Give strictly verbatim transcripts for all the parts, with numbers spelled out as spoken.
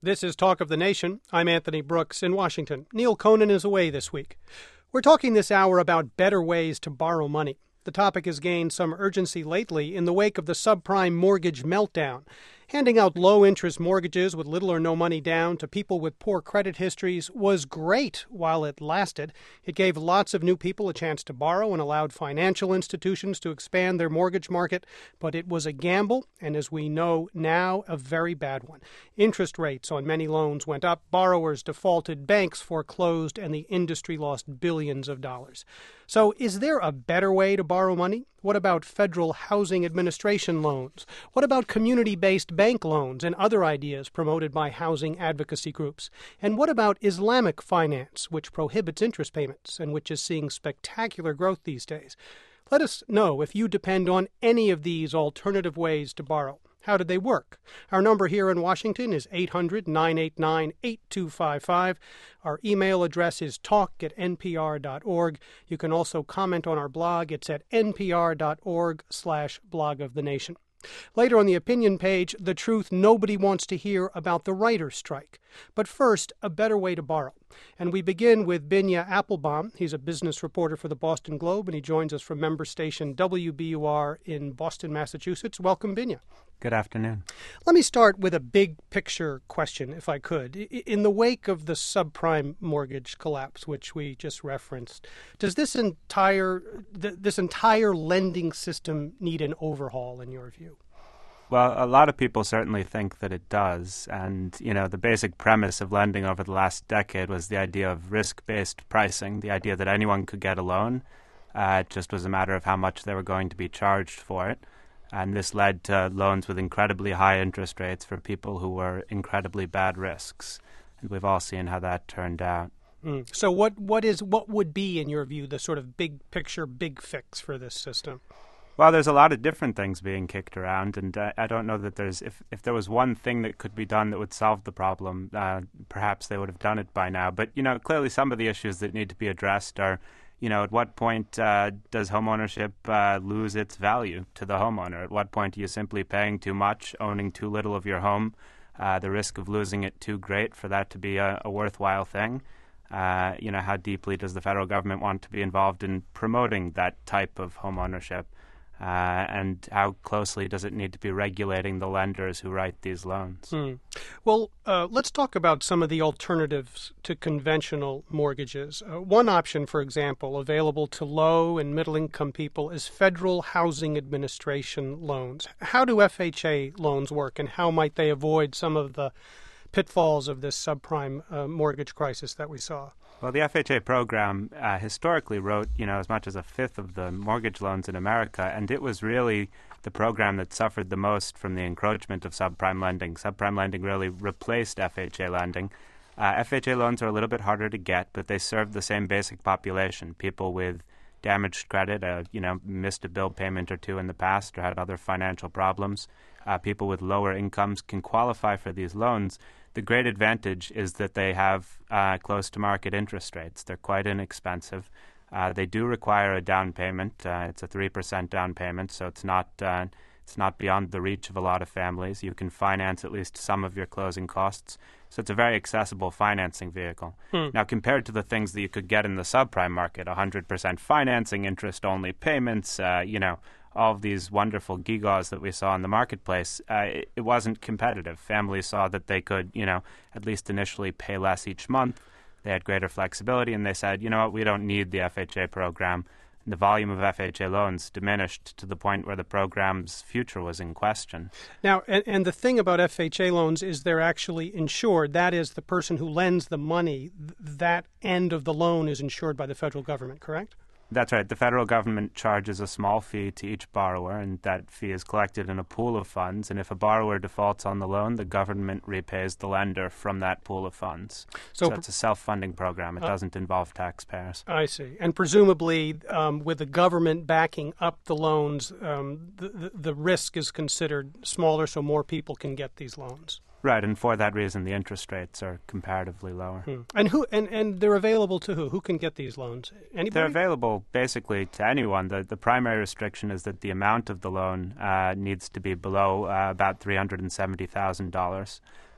This is Talk of the Nation. I'm Anthony Brooks in Washington. Neil Conan is away this week. We're talking this hour about better ways to borrow money. The topic has gained some urgency lately in the wake of the subprime mortgage meltdown. Handing out low-interest mortgages with little or no money down to people with poor credit histories was great while it lasted. It gave lots of new people a chance to borrow and allowed financial institutions to expand their mortgage market, but it was a gamble, and as we know now, a very bad one. Interest rates on many loans went up, borrowers defaulted, banks foreclosed, and the industry lost billions of dollars. So is there a better way to borrow money? What about Federal Housing Administration loans? What about community-based bank loans and other ideas promoted by housing advocacy groups? And what about Islamic finance, which prohibits interest payments and which is seeing spectacular growth these days? Let us know if you depend on any of these alternative ways to borrow. How did they work? Our number here in Washington is eight hundred, nine eight nine, eight two five five. Our email address is talk at n p r dot org. You can also comment on our blog. It's at n p r dot org slash blog of the nation. Later on the opinion page, the truth nobody wants to hear about the writer's strike. But first, a better way to borrow. And we begin with Binya Applebaum. He's a business reporter for the Boston Globe, and he joins us from member station W B U R in Boston, Massachusetts. Welcome, Binya. Good afternoon. Let me start with a big picture question, if I could. In the wake of the subprime mortgage collapse, which we just referenced, does this entire this entire lending system need an overhaul, in your view? Well, a lot of people certainly think that it does. And, you know, the basic premise of lending over the last decade was the idea of risk-based pricing, the idea that anyone could get a loan. Uh, it just was a matter of how much they were going to be charged for it. And this led to loans with incredibly high interest rates for people who were incredibly bad risks. And we've all seen how that turned out. Mm. So what, what is what would be, in your view, the sort of big picture, big fix for this system? Well, there's a lot of different things being kicked around, and uh, I don't know that there's if, if there was one thing that could be done that would solve the problem, uh, perhaps they would have done it by now. But, you know, clearly some of the issues that need to be addressed are, you know, at what point uh, does homeownership uh, lose its value to the homeowner? At what point are you simply paying too much, owning too little of your home, uh, the risk of losing it too great for that to be a, a worthwhile thing? Uh, you know, how deeply does the federal government want to be involved in promoting that type of homeownership? Uh, and how closely does it need to be regulating the lenders who write these loans? Hmm. Well, uh, let's talk about some of the alternatives to conventional mortgages. Uh, one option, for example, available to low and middle-income people is Federal Housing Administration loans. How do F H A loans work, and how might they avoid some of the pitfalls of this subprime uh, mortgage crisis that we saw? Well, the F H A program uh, historically wrote, you know, as much as a fifth of the mortgage loans in America, and it was really the program that suffered the most from the encroachment of subprime lending. Subprime lending really replaced F H A lending. Uh, F H A loans are a little bit harder to get, but they serve the same basic population, people with damaged credit, uh, you know, missed a bill payment or two in the past or had other financial problems. Uh, people with lower incomes can qualify for these loans. The great advantage is that they have uh, close-to-market interest rates. They're quite inexpensive. Uh, they do require a down payment. Uh, it's a three percent down payment, so it's not uh, it's not beyond the reach of a lot of families. You can finance at least some of your closing costs. So it's a very accessible financing vehicle. Hmm. Now, compared to the things that you could get in the subprime market, one hundred percent financing, interest-only payments, uh, you know, all of these wonderful gewgaws that we saw in the marketplace, uh, it, it wasn't competitive. Families saw that they could, you know, at least initially pay less each month. They had greater flexibility, and they said, you know what, we don't need the F H A program. And the volume of F H A loans diminished to the point where the program's future was in question. Now, and, and the thing about F H A loans is they're actually insured. That is, the person who lends the money, th- that end of the loan is insured by the federal government, correct? That's right. The federal government charges a small fee to each borrower, and that fee is collected in a pool of funds. And if a borrower defaults on the loan, the government repays the lender from that pool of funds. So, so it's a self-funding program. It uh, doesn't involve taxpayers. I see. And presumably, um, with the government backing up the loans, um, the, the, the risk is considered smaller, so more people can get these loans. Right, and for that reason, the interest rates are comparatively lower. Hmm. And who? And, and they're available to who? Who can get these loans? Anybody? They're available basically to anyone. The the primary restriction is that the amount of the loan uh, needs to be below uh, about three hundred seventy thousand dollars.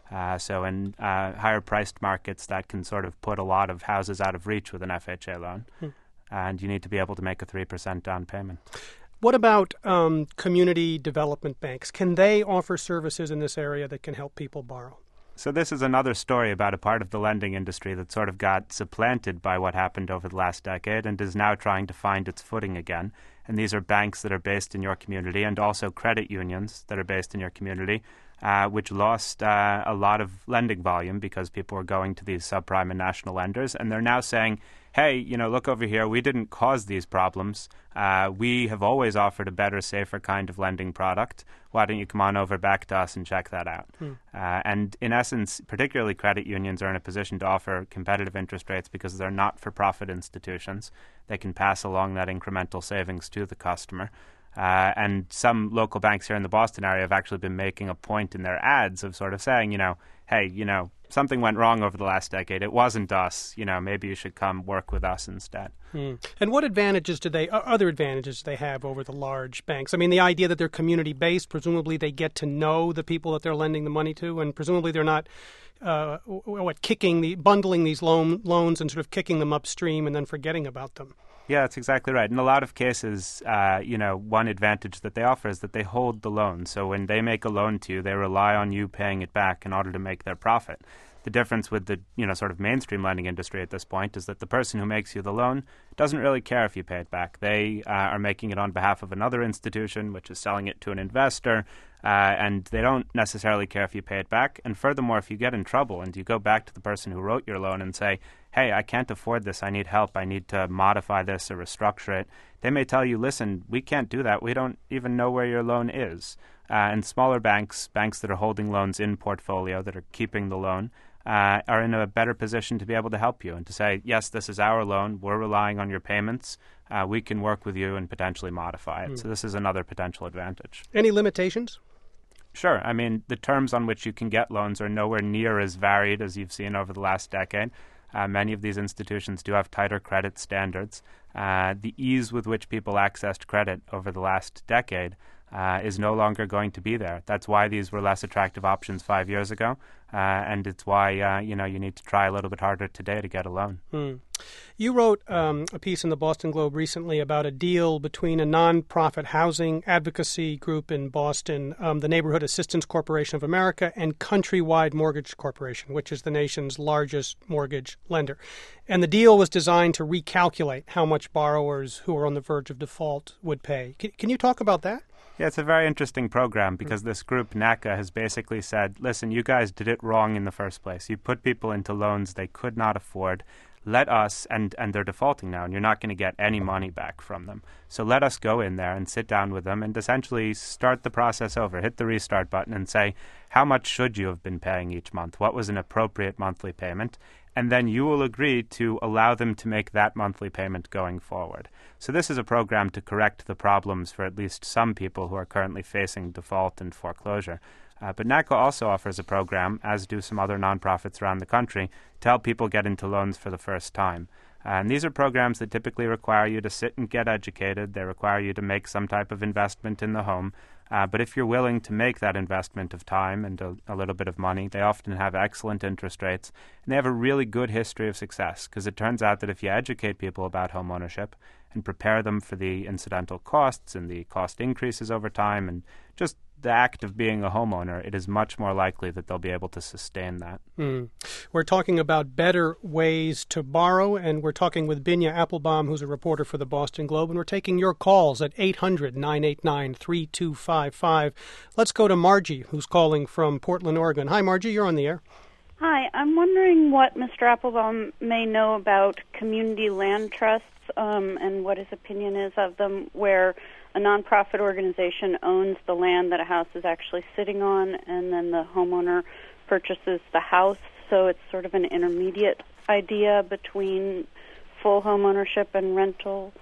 Uh, so in uh, higher-priced markets, that can sort of put a lot of houses out of reach with an F H A loan. Hmm. And you need to be able to make a three percent down payment. What about um, community development banks? Can they offer services in this area that can help people borrow? So this is another story about a part of the lending industry that sort of got supplanted by what happened over the last decade and is now trying to find its footing again. And these are banks that are based in your community and also credit unions that are based in your community, uh, which lost uh, a lot of lending volume because people were going to these subprime and national lenders. And they're now saying, hey, you know, look over here. We didn't cause these problems. Uh, we have always offered a better, safer kind of lending product. Why don't you come on over back to us and check that out? Hmm. Uh, and in essence, particularly credit unions are in a position to offer competitive interest rates because they're not-for-profit institutions. They can pass along that incremental savings to the customer. Uh, and some local banks here in the Boston area have actually been making a point in their ads of sort of saying, you know, hey, you know, something went wrong over the last decade. It wasn't us. You know, maybe you should come work with us instead. Hmm. And what advantages do they, other advantages do they have over the large banks? I mean, the idea that they're community-based, presumably they get to know the people that they're lending the money to, and presumably they're not, uh, what, kicking the, bundling these loan, loans and sort of kicking them upstream and then forgetting about them. Yeah, that's exactly right. In a lot of cases, uh, you know, one advantage that they offer is that they hold the loan. So when they make a loan to you, they rely on you paying it back in order to make their profit. The difference with the, you know, sort of mainstream lending industry at this point is that the person who makes you the loan doesn't really care if you pay it back. They uh, are making it on behalf of another institution, which is selling it to an investor, uh, and they don't necessarily care if you pay it back. And furthermore, if you get in trouble and you go back to the person who wrote your loan and say, hey, I can't afford this, I need help, I need to modify this or restructure it, they may tell you, listen, we can't do that, we don't even know where your loan is. Uh, and smaller banks, banks that are holding loans in portfolio, that are keeping the loan, Uh, are in a better position to be able to help you and to say, yes, this is our loan, we're relying on your payments, uh, we can work with you and potentially modify it. Mm. So this is another potential advantage. Any limitations? Sure. I mean, the terms on which you can get loans are nowhere near as varied as you've seen over the last decade. Uh, many of these institutions do have tighter credit standards. Uh, the ease with which people accessed credit over the last decade Uh, is no longer going to be there. That's why these were less attractive options five years ago, uh, and it's why uh, you know you need to try a little bit harder today to get a loan. Hmm. You wrote um, a piece in the Boston Globe recently about a deal between a nonprofit housing advocacy group in Boston, um, the Neighborhood Assistance Corporation of America, and Countrywide Mortgage Corporation, which is the nation's largest mortgage lender. And the deal was designed to recalculate how much borrowers who are on the verge of default would pay. Can, can you talk about that? Yeah, it's a very interesting program because this group, NACA, has basically said, listen, you guys did it wrong in the first place. You put people into loans they could not afford. Let us, and, and they're defaulting now, and you're not going to get any money back from them. So let us go in there and sit down with them and essentially start the process over, hit the restart button and say, how much should you have been paying each month? What was an appropriate monthly payment? And then you will agree to allow them to make that monthly payment going forward. So this is a program to correct the problems for at least some people who are currently facing default and foreclosure. Uh, but NACA also offers a program, as do some other nonprofits around the country, to help people get into loans for the first time. Uh, and these are programs that typically require you to sit and get educated. They require you to make some type of investment in the home. Uh, but if you're willing to make that investment of time and a, a little bit of money, they often have excellent interest rates. And they have a really good history of success because it turns out that if you educate people about home ownership and prepare them for the incidental costs and the cost increases over time and just the act of being a homeowner, it is much more likely that they'll be able to sustain that. Mm. We're talking about better ways to borrow, and we're talking with Binya Appelbaum, who's a reporter for the Boston Globe, and we're taking your calls at eight hundred, nine eight nine, three two five five. Let's go to Margie, who's calling from Portland, Oregon. Hi, Margie, you're on the air. Hi, I'm wondering what Mister Appelbaum may know about community land trusts um, and what his opinion is of them, where a nonprofit organization owns the land that a house is actually sitting on, and then the homeowner purchases the house. So it's sort of an intermediate idea between full home ownership and rental.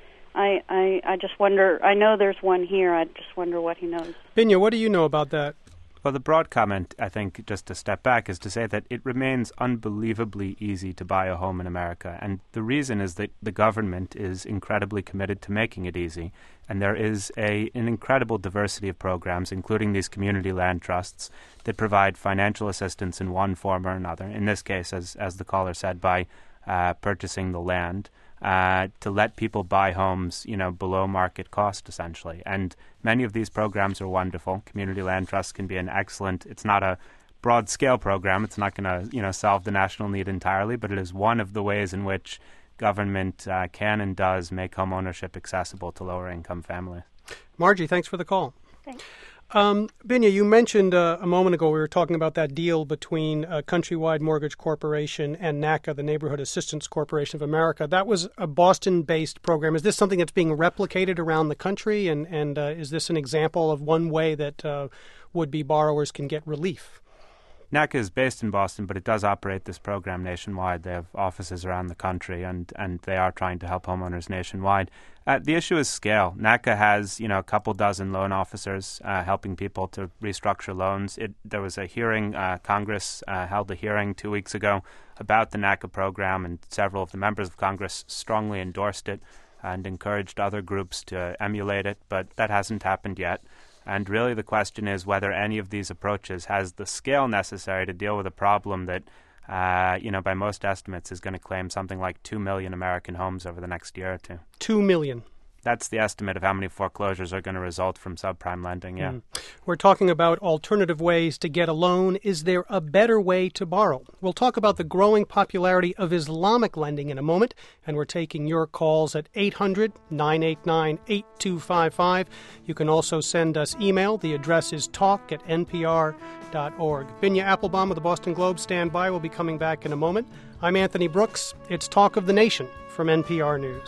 I, I I just wonder, I know there's one here, I just wonder what he knows. Binya, what do you know about that? Well, the broad comment, I think, just to step back, is to say that it remains unbelievably easy to buy a home in America. And the reason is that the government is incredibly committed to making it easy. And there is a, an incredible diversity of programs, including these community land trusts, that provide financial assistance in one form or another. In this case, as, as the caller said, by uh, purchasing the land. Uh, to let people buy homes, you know, below market cost, essentially. And many of these programs are wonderful. Community land trusts can be an excellent, it's not a broad-scale program. It's not going to, you know, solve the national need entirely, but it is one of the ways in which government uh, can and does make home ownership accessible to lower-income families. Margie, thanks for the call. Thanks. Um, Binya, you mentioned uh, a moment ago we were talking about that deal between uh, Countrywide Mortgage Corporation and NACA, the Neighborhood Assistance Corporation of America. That was a Boston-based program. Is this something that's being replicated around the country, and, and uh, is this an example of one way that uh, would-be borrowers can get relief? NACA is based in Boston, but it does operate this program nationwide. They have offices around the country, and, and they are trying to help homeowners nationwide. Uh, the issue is scale. NACA has, you know, a couple dozen loan officers uh, helping people to restructure loans. It, there was a hearing, uh, Congress uh, held a hearing two weeks ago about the NACA program, and several of the members of Congress strongly endorsed it and encouraged other groups to emulate it, but that hasn't happened yet. And really the question is whether any of these approaches has the scale necessary to deal with a problem that, uh, you know, by most estimates is going to claim something like two million American homes over the next year or two. Two million. That's the estimate of how many foreclosures are going to result from subprime lending, yeah. Mm. We're talking about alternative ways to get a loan. Is there a better way to borrow? We'll talk about the growing popularity of Islamic lending in a moment, and we're taking your calls at eight hundred, nine eight nine, eight two five five. You can also send us email. The address is talk at n p r dot org. Binya Applebaum of the Boston Globe, stand by. We'll be coming back in a moment. I'm Anthony Brooks. It's Talk of the Nation from N P R News.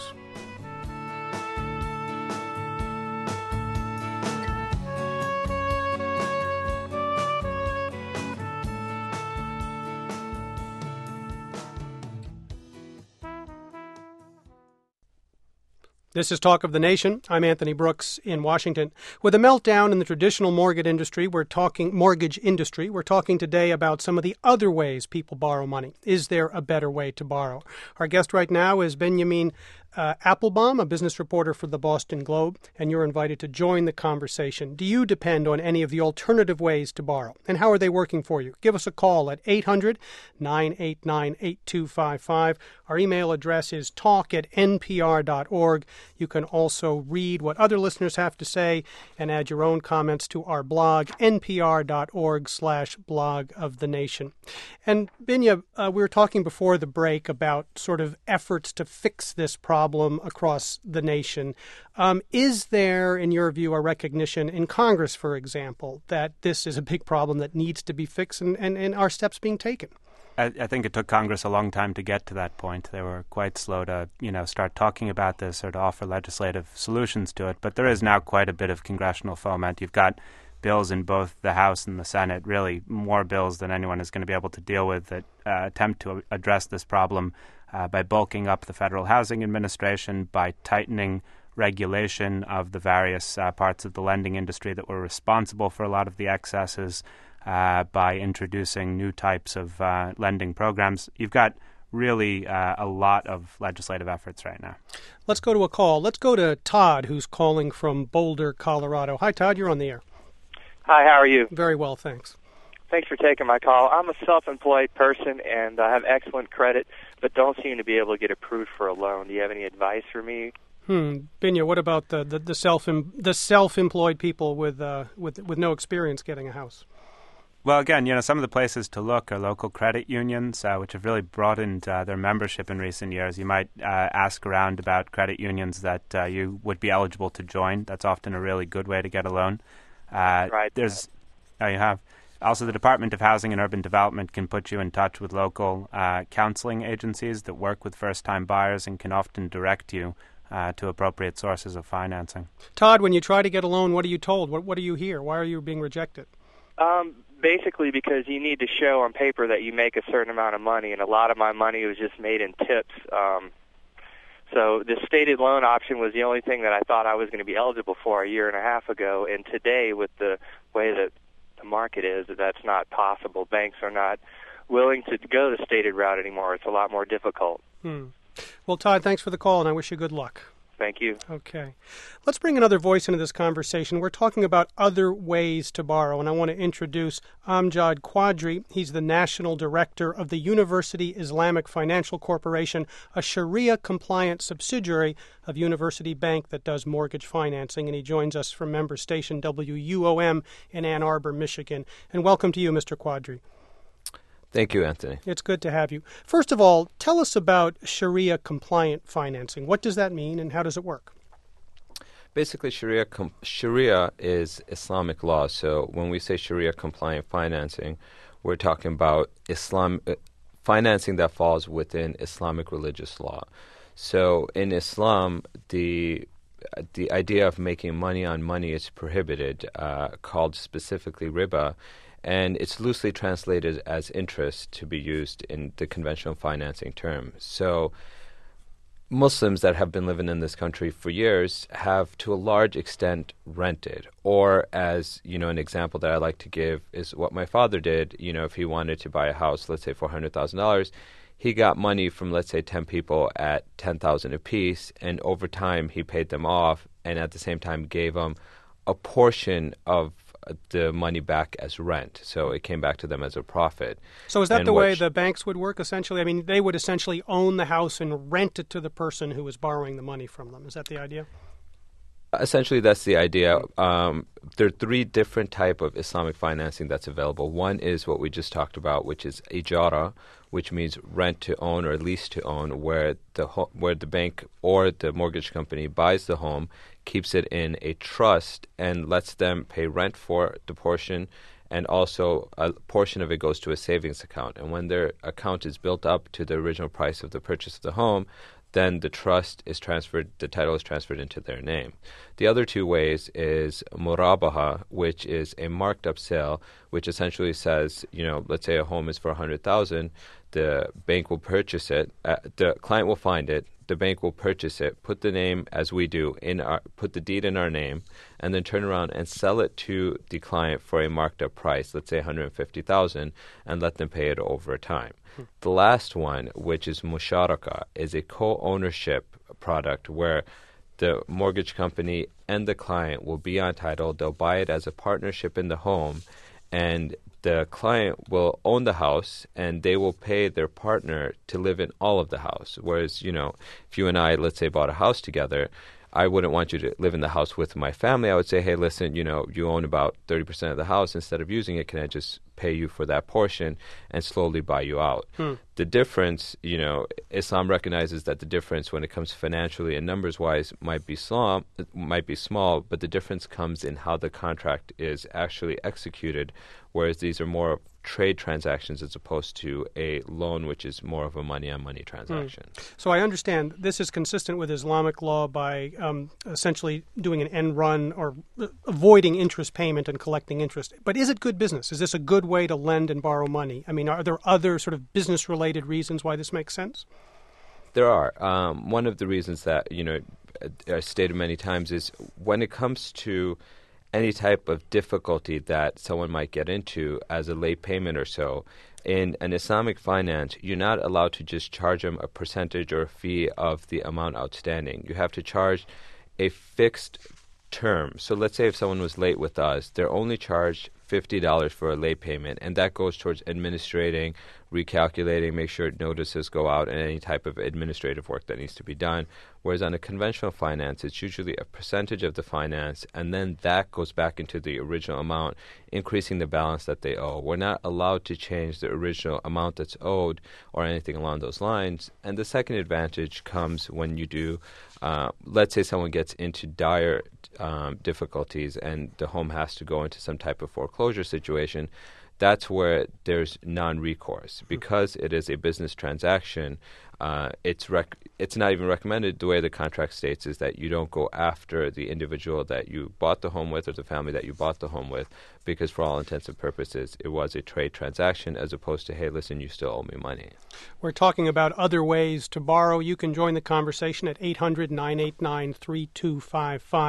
This is Talk of the Nation. I'm Anthony Brooks in Washington. With a meltdown in the traditional mortgage industry, we're talking mortgage industry. We're talking today about some of the other ways people borrow money. Is there a better way to borrow? Our guest right now is Benjamin uh, Applebaum, a business reporter for the Boston Globe, and you're invited to join the conversation. Do you depend on any of the alternative ways to borrow? And how are they working for you? Give us a call at eight hundred, nine eight nine, eight two five five. Our email address is talk at n p r dot org. You can also read what other listeners have to say and add your own comments to our blog, n p r dot org slash blog of the nation. And Binya, uh, we were talking before the break about sort of efforts to fix this problem across the nation. Um, is there, in your view, a recognition in Congress, for example, that this is a big problem that needs to be fixed, and, and, and are steps being taken? I, I think it took Congress a long time to get to that point. They were quite slow to, you know, start talking about this or to offer legislative solutions to it. But there is now quite a bit of congressional foment. You've got bills in both the House and the Senate, really more bills than anyone is going to be able to deal with, that uh, attempt to address this problem uh, by bulking up the Federal Housing Administration, by tightening regulation of the various uh, parts of the lending industry that were responsible for a lot of the excesses, Uh, by introducing new types of uh, lending programs. You've got really uh, a lot of legislative efforts right now. Let's go to a call. Let's go to Todd, who's calling from Boulder, Colorado. Hi, Todd. You're on the air. Hi, how are you? Very well, thanks. Thanks for taking my call. I'm a self-employed person, and I have excellent credit, but don't seem to be able to get approved for a loan. Do you have any advice for me? Hmm. Binya, what about the, the, the, self, the self-employed people with, uh, with, with no experience getting a house? Well, again, you know, some of the places to look are local credit unions, uh, which have really broadened uh, their membership in recent years. You might uh, ask around about credit unions that uh, you would be eligible to join. That's often a really good way to get a loan. Uh, right. There's, oh, you have. Also, the Department of Housing and Urban Development can put you in touch with local uh, counseling agencies that work with first-time buyers and can often direct you uh, to appropriate sources of financing. Todd, when you try to get a loan, what are you told? What, what do you hear? Why are you being rejected? Um. Basically because you need to show on paper that you make a certain amount of money, and a lot of my money was just made in tips. Um, so the stated loan option was the only thing that I thought I was going to be eligible for a year and a half ago, and today with the way that the market is, that that's not possible. Banks are not willing to go the stated route anymore. It's a lot more difficult. Hmm. Well, Todd, thanks for the call, and I wish you good luck. Thank you. Okay. Let's bring another voice into this conversation. We're talking about other ways to borrow, and I want to introduce Amjad Quadri. He's the National Director of the University Islamic Financial Corporation, a Sharia-compliant subsidiary of University Bank that does mortgage financing, and he joins us from member station W U O M in Ann Arbor, Michigan. And welcome to you, Mister Quadri. Thank you, Anthony. It's good to have you. First of all, tell us about Sharia-compliant financing. What does that mean, and how does it work? Basically, Sharia com- Sharia is Islamic law. So when we say Sharia-compliant financing, we're talking about Islam uh, financing that falls within Islamic religious law. So in Islam, the the idea of making money on money is prohibited, uh, called specifically riba. And it's loosely translated as interest to be used in the conventional financing term. So Muslims that have been living in this country for years have, to a large extent, rented. Or, as you know, an example that I like to give is what my father did. You know, if he wanted to buy a house, let's say four hundred thousand dollars, he got money from, let's say, ten people at ten thousand dollars apiece, and over time he paid them off, and at the same time gave them a portion of the money back as rent. So it came back to them as a profit. So is that and the way sh- the banks would work, essentially? I mean, they would essentially own the house and rent it to the person who was borrowing the money from them. Is that the idea? Essentially, that's the idea. Um, there are three different type of Islamic financing that's available. One is what we just talked about, which is ijara, which means rent to own or lease to own, where the ho- where the bank or the mortgage company buys the home, keeps it in a trust, and lets them pay rent for the portion, and also a portion of it goes to a savings account. And when their account is built up to the original price of the purchase of the home, then the trust is transferred, the title is transferred into their name. The other two ways is murabaha, which is a marked up sale, which essentially says, you know, let's say a home is for one hundred thousand dollars, the bank will purchase it, uh, the client will find it, the bank will purchase it, put the name as we do, in our, put the deed in our name, and then turn around and sell it to the client for a marked up price, let's say one hundred fifty thousand dollars, and let them pay it over time. Hmm. The last one, which is musharaka, is a co-ownership product where the mortgage company and the client will be on title. They'll buy it as a partnership in the home, and the client will own the house, and they will pay their partner to live in all of the house. Whereas, you know, if you and I, let's say, bought a house together, I wouldn't want you to live in the house with my family. I would say, hey, listen, you know, you own about thirty percent of the house. Instead of using it, can I just pay you for that portion and slowly buy you out? Hmm. The difference, you know, Islam recognizes that the difference when it comes financially and numbers-wise might be small, might be small, but the difference comes in how the contract is actually executed, whereas these are more trade transactions as opposed to a loan, which is more of a money-on-money transaction. Hmm. So I understand this is consistent with Islamic law by um, essentially doing an end run or avoiding interest payment and collecting interest. But is it good business? Is this a good way to lend and borrow money? I mean, are there other sort of business-related reasons why this makes sense? There are. Um, one of the reasons that, you know, I stated many times is when it comes to any type of difficulty that someone might get into as a late payment or so, in an Islamic finance, you're not allowed to just charge them a percentage or a fee of the amount outstanding. You have to charge a fixed term. So let's say if someone was late with us, they're only charged fifty dollars for a late payment, and that goes towards administrating, recalculating, make sure notices go out, and any type of administrative work that needs to be done. Whereas on a conventional finance, it's usually a percentage of the finance, and then that goes back into the original amount, increasing the balance that they owe. We're not allowed to change the original amount that's owed or anything along those lines. And the second advantage comes when you do, uh, let's say someone gets into dire um, difficulties and the home has to go into some type of foreclosure situation. That's where there's non-recourse. Because it is a business transaction, uh, it's rec- it's not even recommended. The way the contract states is that you don't go after the individual that you bought the home with or the family that you bought the home with, because for all intents and purposes, it was a trade transaction as opposed to, hey, listen, you still owe me money. We're talking about other ways to borrow. You can join the conversation at eight hundred, nine eight nine, three two five five.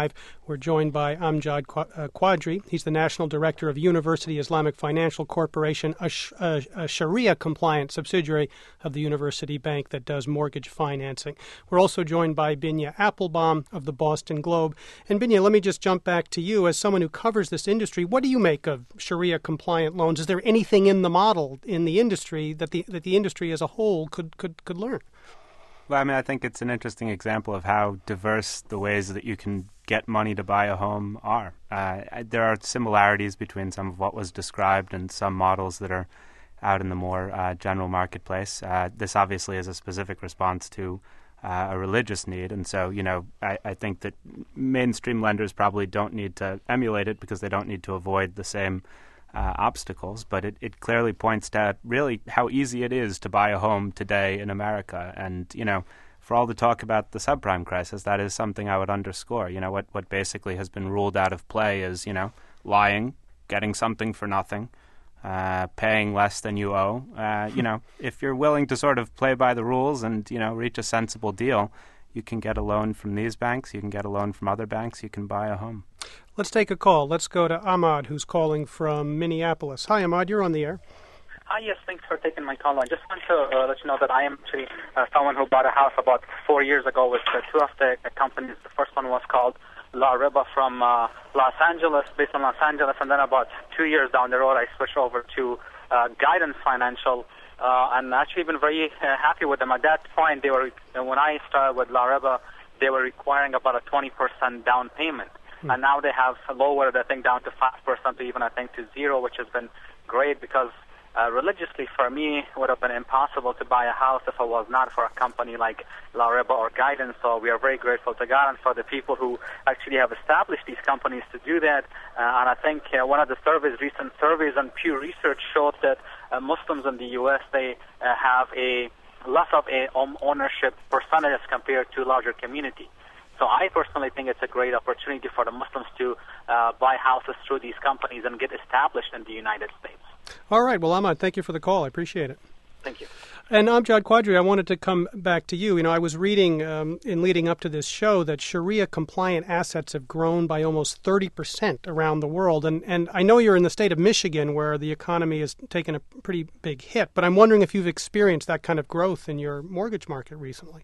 We're joined by Amjad Quadri. He's the National Director of University Islamic Financial Corporation, a, sh- a, a Sharia-compliant subsidiary of the University Bank that does mortgage financing. We're also joined by Binya Applebaum of the Boston Globe. And Binya, let me just jump back to you. As someone who covers this industry, what do you make of Sharia-compliant loans? Is there anything in the model in the industry that the that the industry as a whole could, could, could learn? Well, I mean, I think it's an interesting example of how diverse the ways that you can get money to buy a home are. Uh, there are similarities between some of what was described and some models that are out in the more uh, general marketplace. Uh, this obviously is a specific response to uh, a religious need, and so, you know, I, I think that mainstream lenders probably don't need to emulate it because they don't need to avoid the same Uh, obstacles, but it, it clearly points to really how easy it is to buy a home today in America. And, you know, for all the talk about the subprime crisis, that is something I would underscore. You know, what, what basically has been ruled out of play is, you know, lying, getting something for nothing, uh, paying less than you owe. Uh, you know, if you're willing to sort of play by the rules and, you know, reach a sensible deal, you can get a loan from these banks, you can get a loan from other banks, you can buy a home. Let's take a call. Let's go to Ahmad, who's calling from Minneapolis. Hi, Ahmad. You're on the air. Hi, yes. Thanks for taking my call. I just want to uh, let you know that I am actually uh, someone who bought a house about four years ago with uh, two of the uh, companies. The first one was called La Riba from uh, Los Angeles, based in Los Angeles, and then about two years down the road, I switched over to uh, Guidance Financial, uh, and actually been very uh, happy with them. At that point, they were uh, when I started with La Riba, they were requiring about a twenty percent down payment. Hmm. And now they have lowered, I think, down to five percent to even, I think, to zero, which has been great because uh, religiously for me it would have been impossible to buy a house if it was not for a company like La Riba or Guidance. So we are very grateful to God and for the people who actually have established these companies to do that. Uh, and I think uh, one of the surveys, recent surveys and Pew Research showed that uh, Muslims in the U S, they uh, have a less of a home ownership percentage as compared to larger community. So I personally think it's a great opportunity for the Muslims to uh, buy houses through these companies and get established in the United States. All right. Well, Ahmad, thank you for the call. I appreciate it. Thank you. And Amjad Quadri, I wanted to come back to you. You know, I was reading um, in leading up to this show that Sharia-compliant assets have grown by almost thirty percent around the world. And, and I know you're in the state of Michigan where the economy has taken a pretty big hit, but I'm wondering if you've experienced that kind of growth in your mortgage market recently.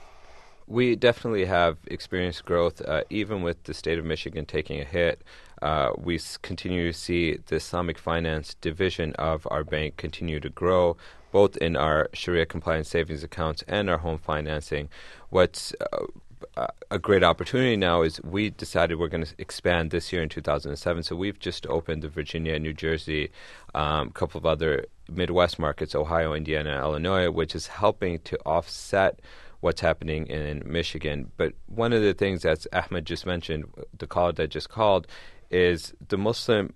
We definitely have experienced growth, uh, even with the state of Michigan taking a hit. Uh, we s- continue to see the Islamic finance division of our bank continue to grow, both in our Sharia-compliant savings accounts and our home financing. What's uh, a great opportunity now is we decided we're going to expand this year in two thousand seven. So we've just opened the Virginia, New Jersey, a um, couple of other Midwest markets, Ohio, Indiana, Illinois, which is helping to offset what's happening in Michigan. But one of the things that Ahmed just mentioned, the caller that just called, is the Muslim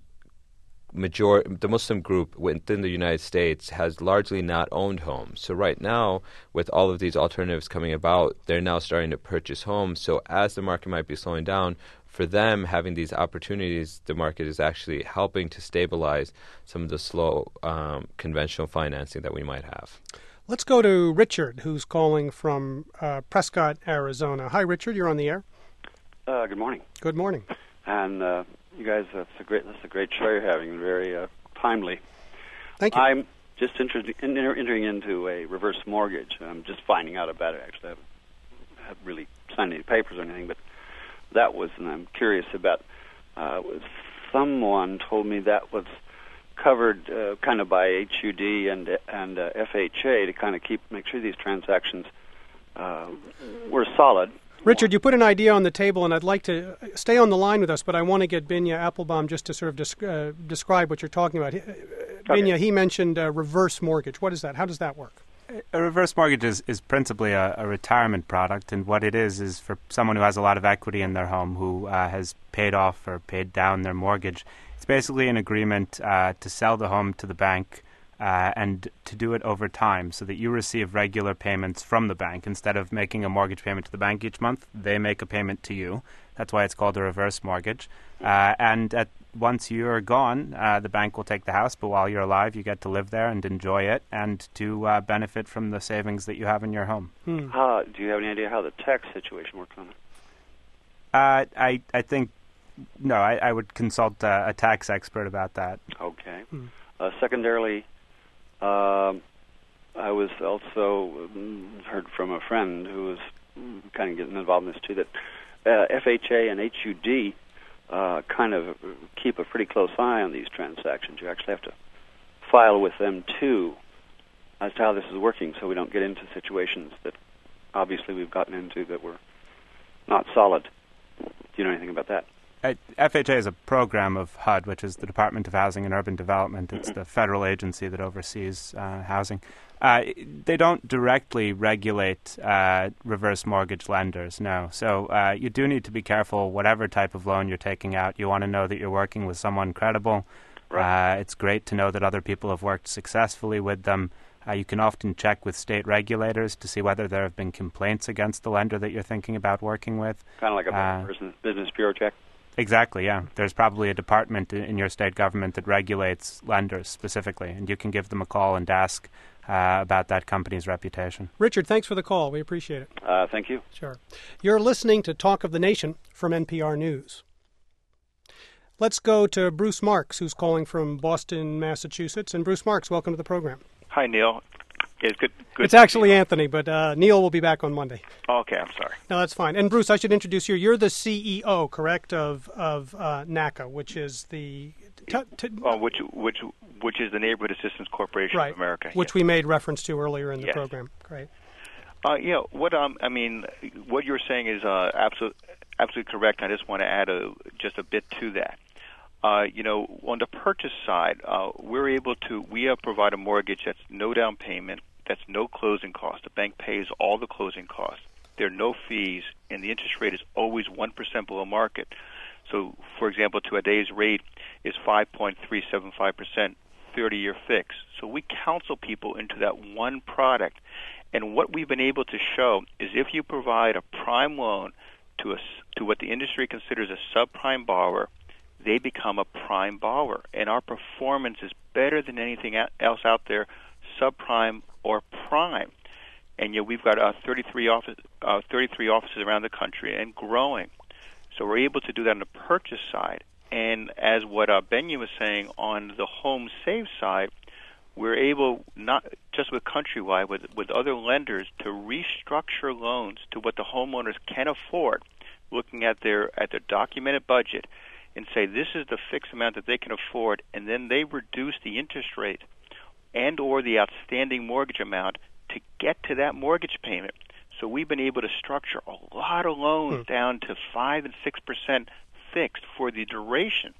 major the Muslim group within the United States has largely not owned homes. So right now, with all of these alternatives coming about, they're now starting to purchase homes. So as the market might be slowing down, for them having these opportunities, the market is actually helping to stabilize some of the slow um, conventional financing that we might have. Let's go to Richard, who's calling from uh, Prescott, Arizona. Hi, Richard. You're on the air. Uh, good morning. Good morning. And uh, you guys, that's a great, that's a great show you're having. Very uh, timely. Thank you. I'm just inter- enter- entering into a reverse mortgage. I'm just finding out about it. Actually, I haven't, I haven't really signed any papers or anything, but that was, and I'm curious about. Uh, was someone told me that was covered uh, kind of by H U D and and uh, F H A to kind of keep make sure these transactions uh, were solid. Richard, you put an idea on the table, and I'd like to stay on the line with us, but I want to get Binya Applebaum just to sort of desc- uh, describe what you're talking about. Okay. Binya, he mentioned uh, reverse mortgage. What is that? How does that work? A reverse mortgage is, is principally a, a retirement product, and what it is is for someone who has a lot of equity in their home, who uh, has paid off or paid down their mortgage. It's basically an agreement uh, to sell the home to the bank uh, and to do it over time so that you receive regular payments from the bank. Instead of making a mortgage payment to the bank each month, they make a payment to you. That's why it's called a reverse mortgage. Uh, and at, once you're gone, uh, the bank will take the house, but while you're alive, you get to live there and enjoy it and to uh, benefit from the savings that you have in your home. Hmm. Uh, do you have any idea how the tax situation works on it? Uh, I, I think no, I, I would consult uh, a tax expert about that. Okay. Hmm. Uh, secondarily, um, I was also um, heard from a friend who was um, kind of getting involved in this too, that uh, F H A and H U D uh, kind of keep a pretty close eye on these transactions. You actually have to file with them too as to how this is working, so we don't get into situations that obviously we've gotten into that were not solid. Do you know anything about that? Uh, F H A is a program of H U D, which is the Department of Housing and Urban Development. It's the federal agency that oversees uh, housing. Uh, they don't directly regulate uh, reverse mortgage lenders, no. So uh, you do need to be careful whatever type of loan you're taking out. You want to know that you're working with someone credible. Right. Uh, it's great to know that other people have worked successfully with them. Uh, you can often check with state regulators to see whether there have been complaints against the lender that you're thinking about working with. Kind of like a uh, business, business bureau check? Exactly, yeah. There's probably a department in your state government that regulates lenders specifically, and you can give them a call and ask uh, about that company's reputation. Richard, thanks for the call. We appreciate it. Uh, thank you. Sure. You're listening to Talk of the Nation from N P R News. Let's go to Bruce Marks, who's calling from Boston, Massachusetts. And Bruce Marks, welcome to the program. Hi, Neil. It's good. good it's actually Anthony, but uh, Neil will be back on Monday. Okay, I'm sorry. No, that's fine. And Bruce, I should introduce you. You're the C E O, correct, of of uh, NACA, which is the t- t- oh, which which which is the Neighborhood Assistance Corporation right, of America, which yes. we made reference to earlier in the yes. program. Great. Uh, yeah. What um, I mean, what you're saying is uh, absolutely absolutely correct. I just want to add a just a bit to that. Uh, you know, on the purchase side, uh, we're able to we uh, provide a mortgage that's no down payment, that's no closing cost. The bank pays all the closing costs. There are no fees, and the interest rate is always one percent below market. So, for example, today's rate is five point three seven five percent, thirty-year fix. So we counsel people into that one product. And what we've been able to show is if you provide a prime loan to a, to what the industry considers a subprime borrower, they become a prime borrower. And our performance is better than anything else out there, subprime or prime. And yet we've got uh, thirty-three, office, uh, thirty-three offices around the country and growing. So we're able to do that on the purchase side. And as what uh, Benya was saying on the home save side, we're able, not just with Countrywide, with, with other lenders, to restructure loans to what the homeowners can afford, looking at their at their documented budget, and say this is the fixed amount that they can afford, and then they reduce the interest rate and or the outstanding mortgage amount to get to that mortgage payment. So we've been able to structure a lot of loans hmm. down to five and six percent fixed for the duration.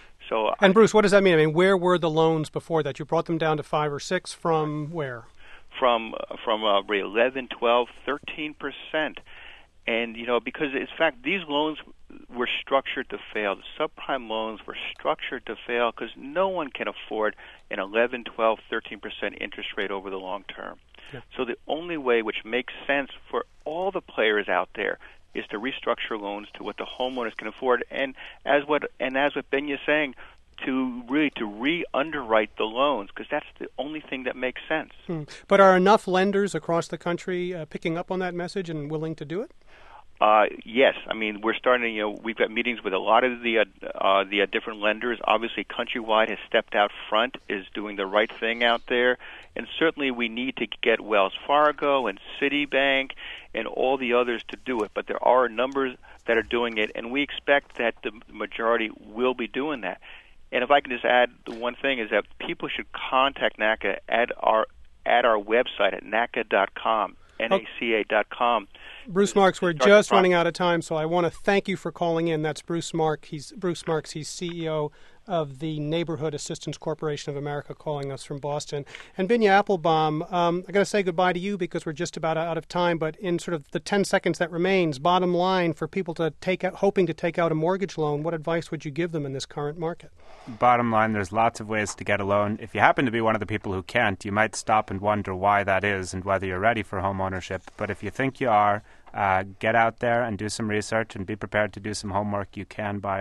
So and Bruce, what does that mean? I mean, where were the loans before that? You brought them down to five or six from where? From from uh, eleven, twelve, thirteen percent. And, you know, because, in fact, these loans were structured to fail. The subprime loans were structured to fail because no one can afford an eleven, twelve, thirteen percent interest rate over the long term. Yeah. So the only way which makes sense for all the players out there is to restructure loans to what the homeowners can afford. And as what and as what Benya is saying, to really to re-underwrite the loans, because that's the only thing that makes sense. Hmm. But are enough lenders across the country uh, picking up on that message and willing to do it? Uh, yes, I mean we're starting. You know, we've got meetings with a lot of the uh, uh, the uh, different lenders. Obviously, Countrywide has stepped out front, is doing the right thing out there, and certainly we need to get Wells Fargo and Citibank and all the others to do it. But there are numbers that are doing it, and we expect that the majority will be doing that. And if I can just add, the one thing is that people should contact NACA at our at our website at naca dot com, N A C A dot com. Bruce Marks, we're just running out of time, so I want to thank you for calling in. That's Bruce Marks. He's Bruce Marks. He's C E O of the Neighborhood Assistance Corporation of America, calling us from Boston. And Benya Applebaum, um, I got to say goodbye to you because we're just about out of time. But in sort of the ten seconds that remains, bottom line for people to take out, hoping to take out a mortgage loan, what advice would you give them in this current market? Bottom line, there's lots of ways to get a loan. If you happen to be one of the people who can't, you might stop and wonder why that is and whether you're ready for home ownership. But if you think you are, uh, get out there and do some research and be prepared to do some homework. You can buy a home.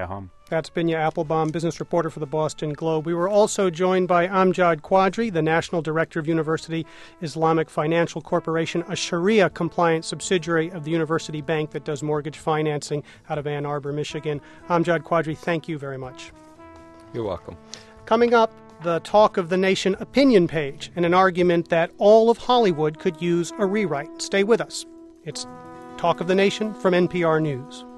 That's Binya Applebaum, business reporter for the Boston Globe. We were also joined by Amjad Quadri, the National Director of University Islamic Financial Corporation, a Sharia-compliant subsidiary of the University Bank that does mortgage financing out of Ann Arbor, Michigan. Amjad Quadri, thank you very much. You're welcome. Coming up, the Talk of the Nation opinion page and an argument that all of Hollywood could use a rewrite. Stay with us. It's Talk of the Nation from N P R News.